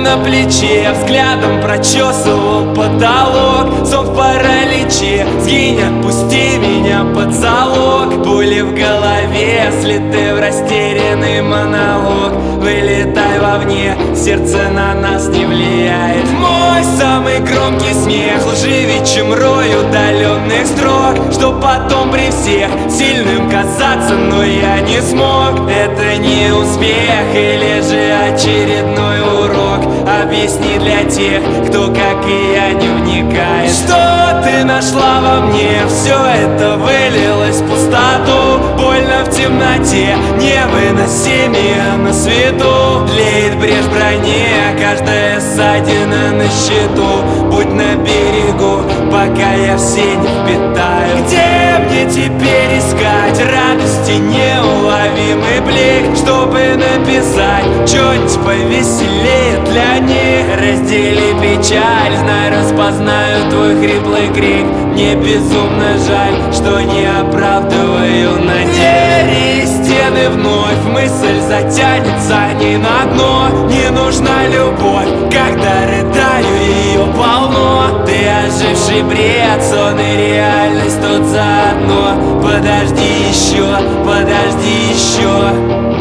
на плече, взглядом прочесывал потолок. Сон в параличе, сгинь, отпусти меня под залог. Пули в голове, слеты в растерянный монолог. Вылетай вовне, сердце на нас не влияет. Мой самый громкий смех лживее, чем рой удаленных строк. Что потом при всех сильным казаться, но я не смог. Это не успех или же очередной урок? Объясни для тех, кто, как и я, не вникает. Что ты нашла во мне? Все это вылилось в пустоту. Больно в темноте, невыносимее на свету. Тлеет брешь в броне, каждая ссадина на счету. Будь на берегу, пока я все не впитаю. Где мне теперь искать радости, неуловимый блик, чтобы написать что-нибудь повеселее для них? Раздели печаль, знай, распознаю твой хриплый крик. Мне безумно жаль, что не оправдываю надежды. Стены вновь, мысль затянется не на дно. Не нужна любовь, когда рыдаю, ее полно. Ты оживший бред, сон и реальность тут заодно. Подожди еще, подожди еще.